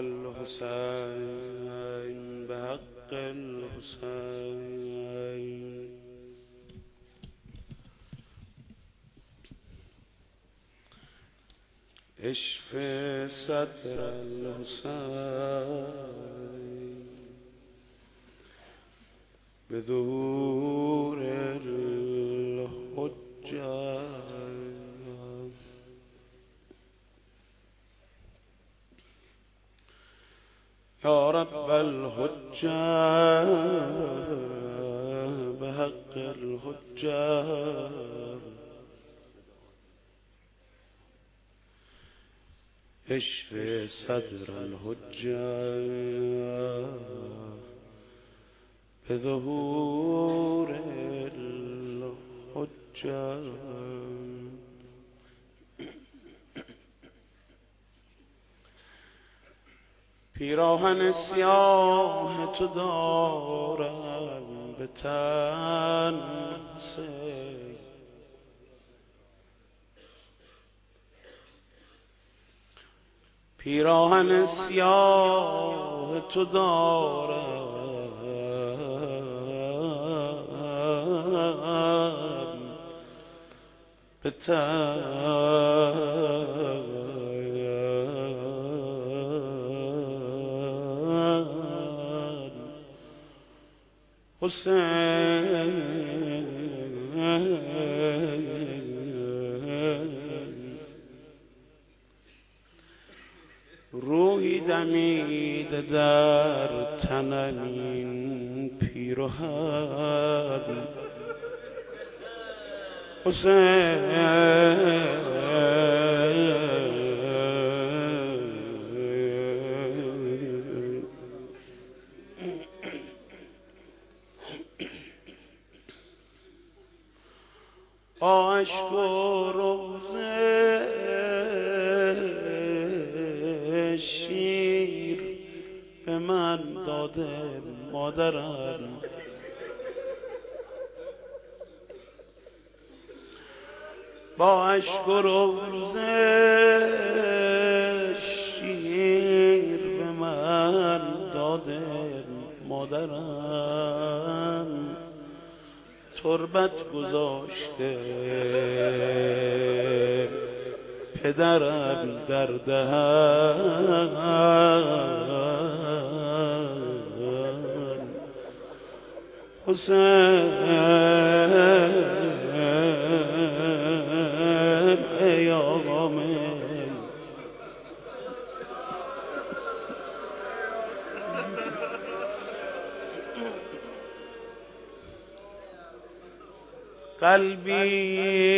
الحسین به حق الحسین. اشف صدر الحسین به ظهور الحجه. یا رب الحجه به حق الحجه. اشف صدر الحجه به ظهور الحجه. پیراهن سیاه تو دارم به تن حسین، پیراهن سیاه تو دارم به تن حسین. روحی دمیده در تنم این پیراهن حسین. عشق و روزه شیر به من داده مادرم، با عشق و روزه شیر به من داده مادرم. تربت گذاشته پدرم در دهن حسین. ای آقا من قلبی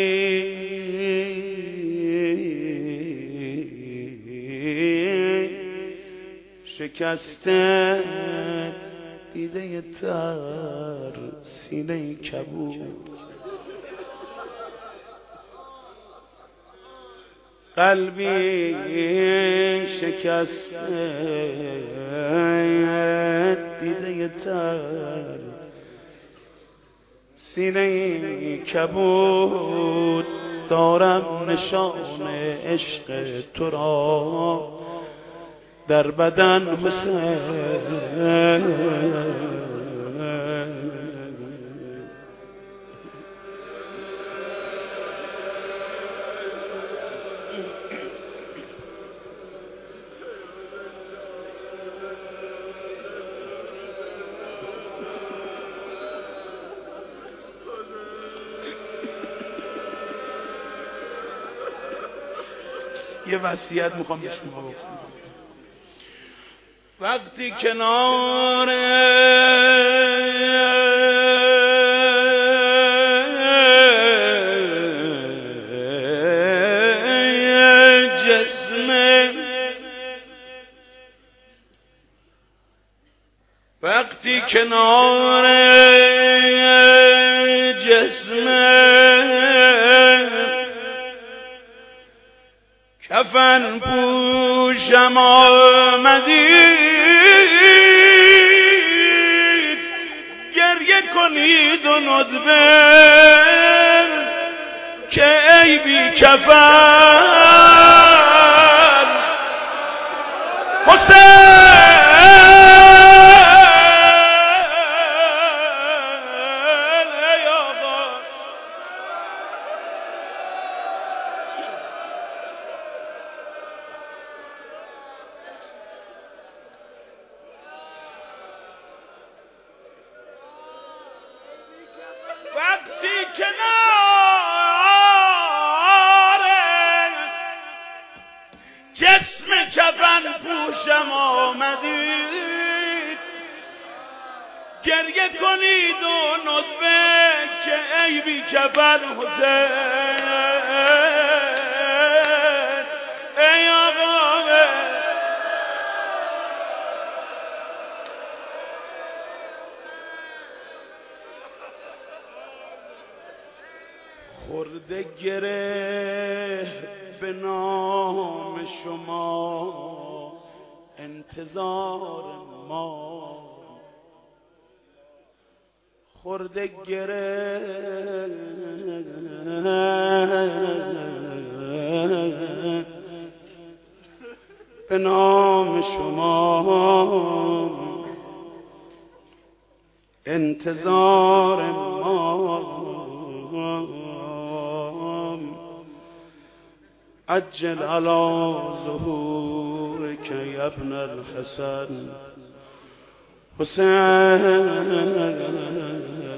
شکسته دیده تر سینه کبود، قلبی شکسته دیده تر سینه کبود. دارم نشان عشق تو را در بدن حسین. یه وصیت میخوام به شما بکنم. وقتی کنار جسم، وقتی کنار جسم کفن پوشم آمدید، گریه کنید و ندبه که ای بی کفن حسین. وقتی کنار جسم کفن پوشم آمدید، گریه کنید و ندبه که ای بی کفن حسین، ای آقا خورده گره به نام شما انتظار ما، خورده گره به نام شما انتظار ما، عجل على ظهورك يا ابن الحسن حسین.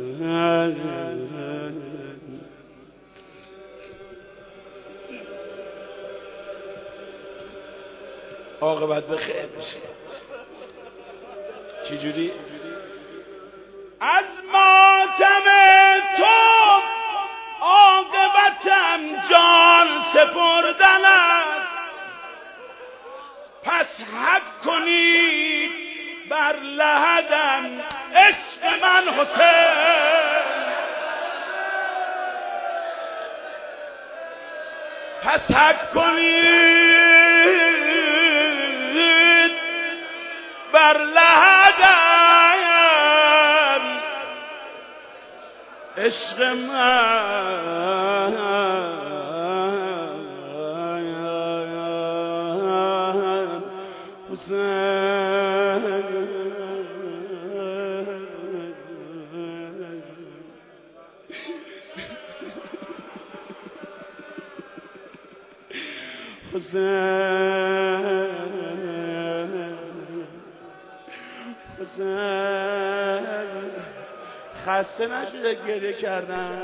عاقبت به خیر بشه. چی جوری؟ از ماتم تو عاقبتم جان سپردن است، پس حق کنید بر لحدم عشق من حسین، پس حق کنید بر لحدم عشق من حسین خسته نشده گریه کردن.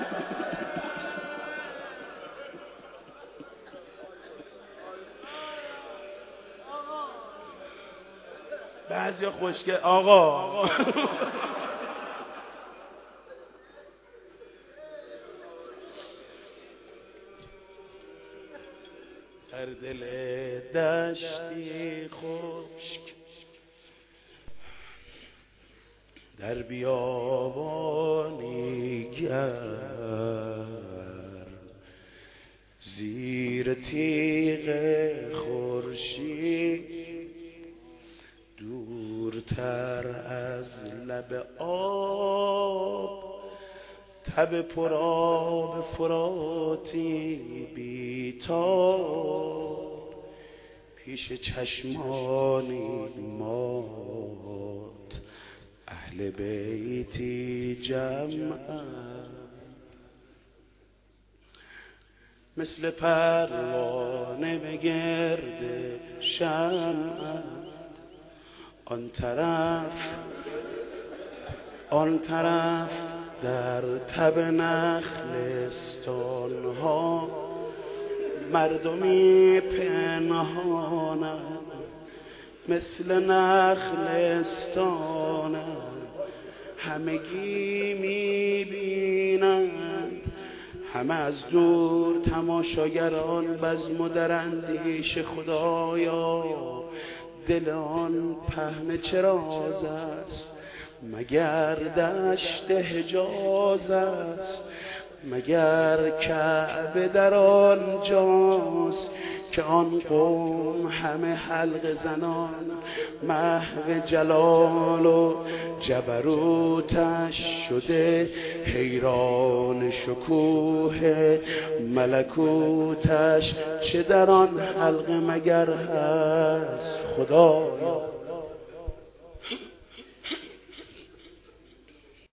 بعضی خوشگل آقا در دل دشتی خشک در بیابانی گرم، زیر تیغ خورشید دورتر از لب آب، تب پرآب فراتی بیتاب، پیش چشمانی مات اهل بیتی جمع، مثل پروانه به گرد شمع، آن طرف در تب نخلستان ها، مردمی پنهانند مثل نخلستانند، همگی میبینند، همه از دور تماشاگران بزم و در اندیش خدایا دل آن پهنه چراز است، مگر دشت حجاز است، مگر کعبه در آنجاست که آن قوم همه حلق زنان محو جلال و جبروتش شده، حیران شکوه ملکوتش چه در آن حلقه مگر هست خدایا.